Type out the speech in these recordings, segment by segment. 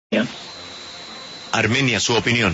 Ya. Armenia, su opinión.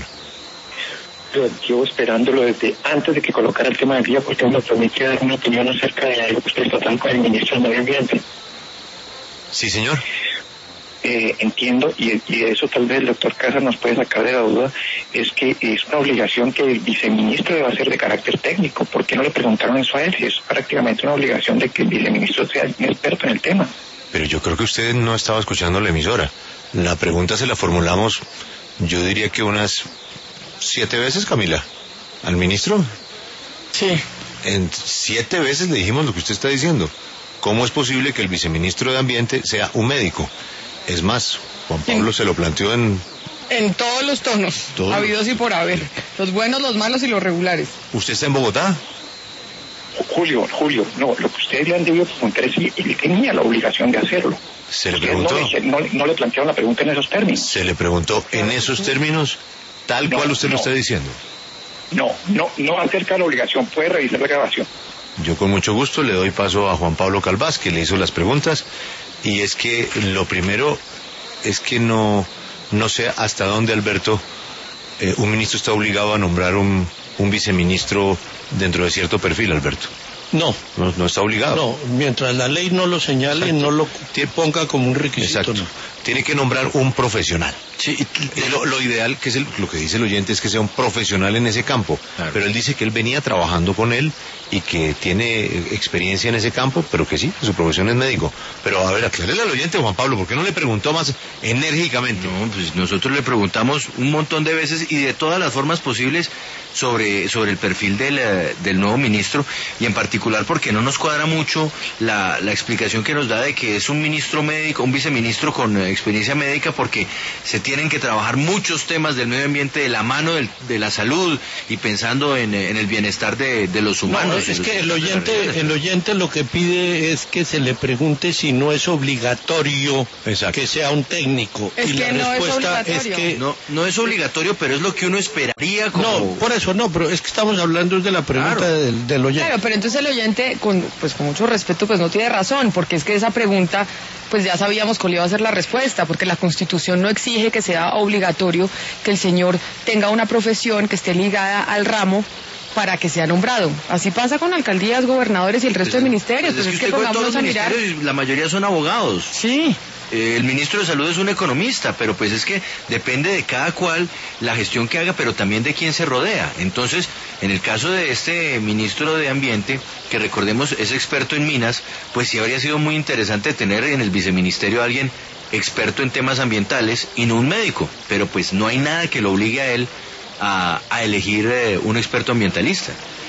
Yo llevo esperándolo desde antes de que colocara el tema del día, porque me permite dar una opinión acerca de algo que ustedes tratan con el ministro del Medio Ambiente. Sí, señor. Entiendo, y de eso tal vez el doctor Casas nos puede sacar de la duda, es que es una obligación que el viceministro debe hacer de carácter técnico. ¿Por qué no le preguntaron eso a él? Si es prácticamente una obligación de que el viceministro sea un experto en el tema. Pero yo creo que usted no estaba escuchando la emisora. La pregunta se la formulamos, yo diría que unas 7 veces, Camila. ¿Al ministro? Sí. En 7 veces le dijimos lo que usted está diciendo. ¿Cómo es posible que el viceministro de Ambiente sea un médico? Es más, Juan Pablo se lo planteó en todos los tonos, habidos y por haber. Los buenos, los malos y los regulares. ¿Usted está en Bogotá? Julio, no, lo que ustedes le han debido preguntar es si él tenía la obligación de hacerlo. Se le Ustedes preguntó. no le plantearon la pregunta en esos términos. Se le preguntó en esos términos, tal cual usted lo está diciendo. No acerca de la obligación, puede revisar la grabación. Yo con mucho gusto le doy paso a Juan Pablo Calvás, que le hizo las preguntas, y es que lo primero es que no sé hasta dónde, Alberto, un ministro está obligado a nombrar un viceministro dentro de cierto perfil, Alberto. No está obligado. No, mientras la ley no lo señale, exacto, no lo ponga como un requisito. Exacto. No. Tiene que nombrar un profesional. Sí, lo ideal, que es lo que dice el oyente, es que sea un profesional en ese campo. Claro. Pero él dice que él venía trabajando con él y que tiene experiencia en ese campo, pero que sí, su profesión es médico. Pero a ver, aclárele al oyente, Juan Pablo, ¿por qué no le preguntó más enérgicamente? No, pues nosotros le preguntamos un montón de veces y de todas las formas posibles sobre el perfil del nuevo ministro, y en particular porque no nos cuadra mucho la explicación que nos da de que es un ministro médico, un viceministro con experiencia médica, porque se tienen que trabajar muchos temas del medio ambiente de la mano de la salud y pensando en el bienestar de los humanos. No, es que el oyente lo que pide es que se le pregunte si no es obligatorio que sea un técnico. Es y que la no respuesta es obligatorio. que no es obligatorio, pero es lo que uno esperaría como... No, por eso no, pero es que estamos hablando de la pregunta del oyente. Claro, pero entonces el oyente, con mucho respeto, pues no tiene razón, porque es que esa pregunta, pues ya sabíamos cuál iba a ser la respuesta, porque la Constitución no exige que sea obligatorio que el señor tenga una profesión que esté ligada al ramo para que sea nombrado. Así pasa con alcaldías, gobernadores y el resto de ministerios. Pues es que todos los ministerios, la mayoría son abogados. Sí. El ministro de Salud es un economista, pero pues es que depende de cada cual la gestión que haga, pero también de quién se rodea. Entonces, en el caso de este ministro de Ambiente, que recordemos es experto en minas, pues sí habría sido muy interesante tener en el viceministerio a alguien experto en temas ambientales y no un médico, pero pues no hay nada que lo obligue a él a elegir un experto ambientalista.